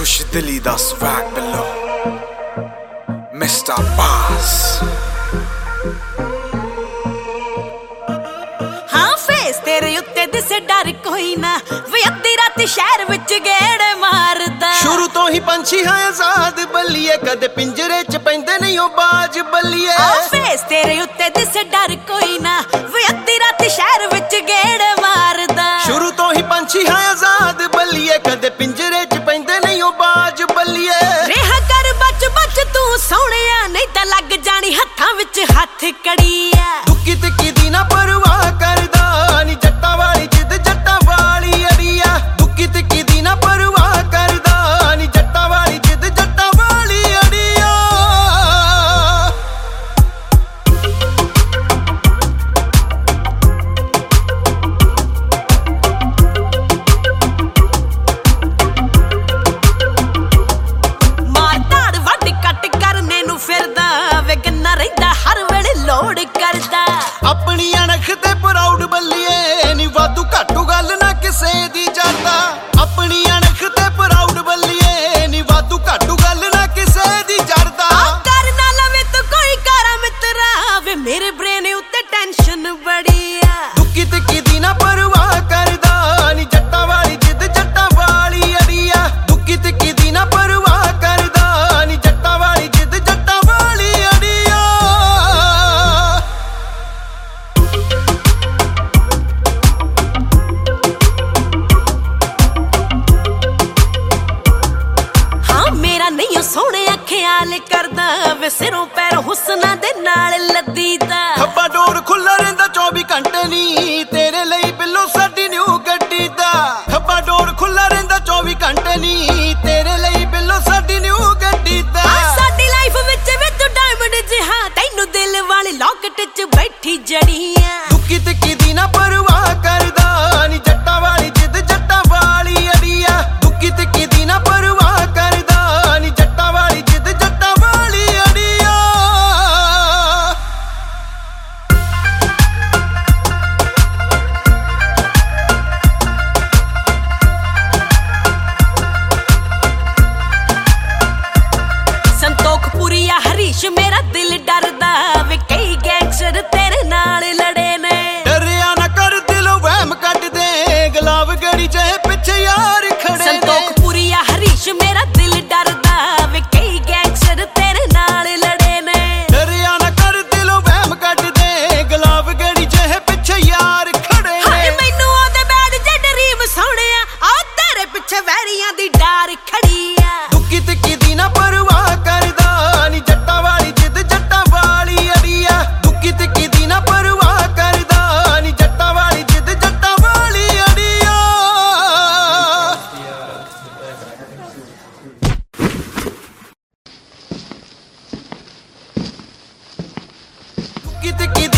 Dilly da swag below Mr. Bass हाँ face तेरे उत्ते दिसे डर कोई ना वे अद्धी रात शहर विच गेड़ मारदा शुरू तो ही पंछी है आजाद बल्लिए कदे पिंजरे च पैंदे नहीं ओ बाज बल्लिए फेस तेरे उत्ते दिसे डर कोई ना वे अद्धी रात शहर विच गेड़ मारदा शुरू तो ही पंछी है आजाद बल्लिए कदे पिंजरे च पैंदे नहीं ओ बाज बल्लिए रेहा कर बच बच तू सोहणिया नहीं तां लग जानी हत्थां विच हत्थ कड़ीया दुखी तिक्की दी ना परवाह करदा नी जट्टां वाली जिद जट्टां वाली अड़िया दुखी तिक्की दी ना परवाह करदा नी जट्टां वाली जिद जट्टां वाली अड़िया मार धाड़ वड्ड कट करने नूं फिरदा वे गन्ना रहिंदा हर वेले लोड़ करदा अपनी अणख ते प्राउड बल्लिए नी वादू घाटू गल ना किसे दी जाता अपनी अणख ते प्राउड बल्लिए नी वादू घाटू गल ना किसे दी जड़दा कर ना लवे तो कोई कारा मित्रा वे मेरे ब्रेन उत्ते टेंशन बड़ी आ दुखी तिक्की दी ना परवाह करदा नी जट्टां वाली जिद जट्टां वाली अड़िया दुखी तिक्की दी ना परवाह करदा नी जट्टां वाली जिद जट्टां वाली अड़िया हाँ मेरा नहीं सोहणे ख्याल करदा वे सिरों पैर हुस्ना दे नाल लदीदा खब्बा डोर खुला रहिंदा 24 घंटे नी तेरे ਲਈ ਬਿੱਲੋ ਸਾਡੀ ਨਿਊ ਗੱਡੀ ਦਾ ਖੱਬਾ ਡੋਰ ਖੁੱਲਾ ਰਹਿੰਦਾ 24 ਘੰਟੇ ਨੀ ਤੇਰੇ ਲਈ ਬਿੱਲੋ ਸਾਡੀ ਨਿਊ ਗੱਡੀ ਦਾ ਸਾਡੀ ਲਾਈਫ ਵਿੱਚ ਵਿੱਚ ਡਾਇਮੰਡ ਜਿਹਾ ਤੈਨੂੰ ਦਿਲ ਵਾਲੀ ਲੌਕਟ 'ਚ ਬੈਠੀ ਜੜੀਆਂ ਦੁੱਕੀ ਤਿੱਕੀ ਦੀ ਨਾ ਪਰਵਾਹ ਕਰਦਾ ਨੀ ਜੱਟਾਂ ਵਾਲੀ ਜਿੱਦ ਜੱਟਾਂ ਵਾਲੀ ਅੜੀਆ ਦੁੱਕੀ ਤਿੱਕੀ ਦੀ ਨਾ ਪਰਵਾਹ ਕਰਦਾ ਨੀ ਜੱਟਾਂ ਵਾਲੀ ਜਿੱਦ ਜੱਟਾਂ ਵਾਲੀ ਅੜੀਆ ਸੰਤੋਖਪੁਰੀਆ ਹਰੀਸ਼ ਮੇਰਾ ਦਿਲ ਡਰਦਾ ਵੇ ਕਈ ਗੈਂਗਸਟਰ ਤੇਰੇ ਨਾਲ ਲੜੇ ਨੇ ਡਰਿਆ ਨਾ ਕਰ ਦਿਲੋਂ ਵਹਿਮ ਕੱਢ ਦੇ ਗਲਾਵ ਗੜੀ ਚਾਹੇ ਪਿੱਛੇ ਯਾਰ ਖੜੇ ਨੇ ਸੰਤੋਖਪੁਰੀਆ ਹਰੀਸ਼ ਮੇਰਾ ਦਿਲ ਡਰਦਾ ਵੇ ਕਈ ਗੈਂਗਸਟਰ ਤੇਰੇ ਨਾਲ ਲੜੇ ਨੇ ਡਰਿਆ ਨਾ ਕਰ ਦਿਲੋਂ ਵਹਿਮ ਕੱਢ ਦੇ ਗਲਾਵ ਗੜੀ ਚਾਹੇ ਪਿੱਛੇ ਯਾਰ ਖੜੇ ਹਾਏ ਨੇ ਮੈਨੂੰ ਉਹਦੇ ਬੈਡ ਜੇ ਡਰੀਮ ਸੋਹਣਿਆ ਆ ਤੇਰੇ ਪਿੱਛੇ ਵੈਰੀਆਂ ਦੀ ਡਾਰ ਖੜੀ ਆ ਦੁੱਕੀ ਤਿੱਕੀ ਦੀ ਨਾ ਪਰਵਾਹ ਕਰਦਾ ਨੀ ਜੱਟਾਂ ਵਾਲੀ ਜਿੱਦ ਜੱਟਾਂ ਵਾਲੀ ਅੜੀਆ ਦੁੱਕੀ ਤਿੱਕੀ ਦੀ ਨਾ ਪਰਵਾਹ ਕਰਦਾ ਨੀ ਜੱਟਾਂ ਵਾਲੀ ਜਿੱਦ ਜੱਟਾਂ ਵਾਲੀ ਅੜੀਆ ਦੁੱਕੀ ਤਿੱਕੀ